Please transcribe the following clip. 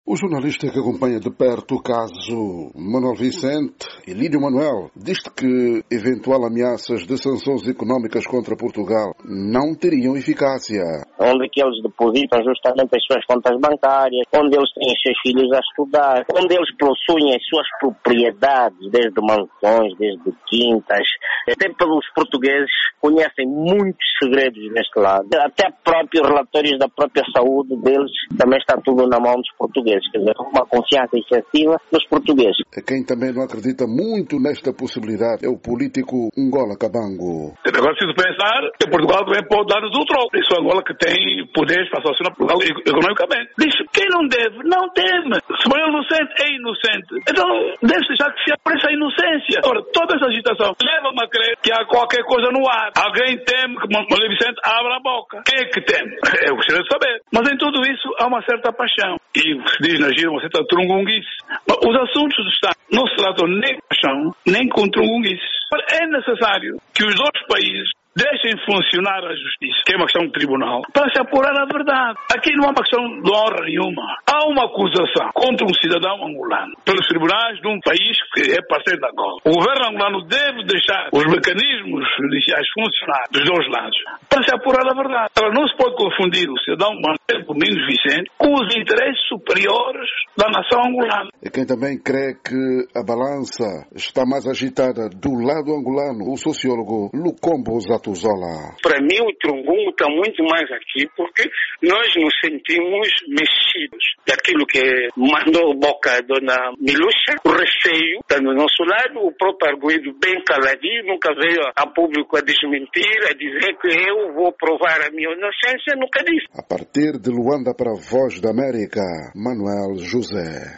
O jornalista que acompanha de perto o caso Manuel Vicente e Lídio Manuel diz que eventual ameaças de sanções económicas contra Portugal não teriam eficácia. Onde que eles depositam justamente as suas contas bancárias, onde eles têm os seus filhos a estudar, onde eles possuem as suas propriedades, desde mansões, desde quintas. Até pelos portugueses conhecem muitos segredos neste lado. Até próprios relatórios da própria saúde deles também está tudo na mão dos portugueses. Quer dizer, uma confiança excessiva dos portugueses. Quem também não acredita muito nesta possibilidade é o político Ngola Kabango. Agora preciso pensar que Portugal também pode dar-nos o troco. Isso é Angola que tem poderes para solucionar Portugal economicamente. Diz quem não deve, não teme. Se for inocente, é inocente. Então deve deixar que se apareça a inocência. Ora, toda essa agitação leva-me a crer que há qualquer coisa no ar. Alguém teme que Manuel Vicente abra a boca. Quem é que teme? Eu gostaria de saber. Mas em tudo isso há uma certa paixão. E se diz na gira uma certa trungunguice. Mas os assuntos do Estado não se tratam nem com paixão, nem com trungunguice. É necessário que os dois países deixem funcionar a justiça, que é uma questão de tribunal, para se apurar a verdade. Aqui não há uma questão de honra nenhuma. Há uma acusação contra um cidadão angolano pelos tribunais de um país que é parceiro da Angola. O governo angolano deve deixar os mecanismos judiciais funcionar dos dois lados para se apurar a verdade. Agora, não se pode confundir o cidadão Manuel Domingos Vicente com os interesses superiores da nação angolana. E quem também crê que a balança está mais agitada do lado angolano, o sociólogo Lukombo Zatuzola. Para mim, o Trungungo está muito mais aqui porque nós nos sentimos mexidos daquilo que mandou boca a dona Milucha. O receio está do nosso lado, o próprio arguido bem caladinho, nunca veio a público a desmentir, a dizer que eu vou provar a minha inocência, nunca disse. A partir de Luanda para a Voz da América, Manuel José.